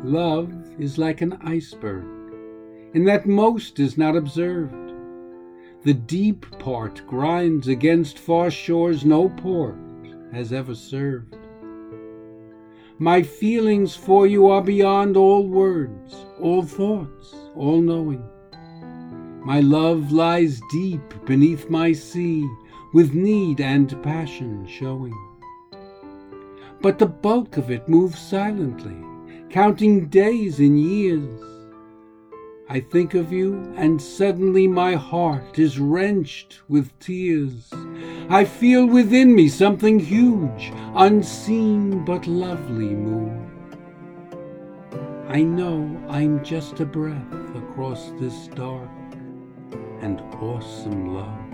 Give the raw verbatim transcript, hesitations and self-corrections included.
Love is like an iceberg, in that most is not observed. The deep part grinds against far shores no port has ever served. My feelings for you are beyond all words, all thoughts, all knowing. My love lies deep beneath my sea, with need and passion showing. But the bulk of it moves silently, counting days and years. I think of you, and suddenly my heart is wrenched with tears. I feel within me something huge, unseen but lovely move. I know I'm just a breath across this dark and awesome love.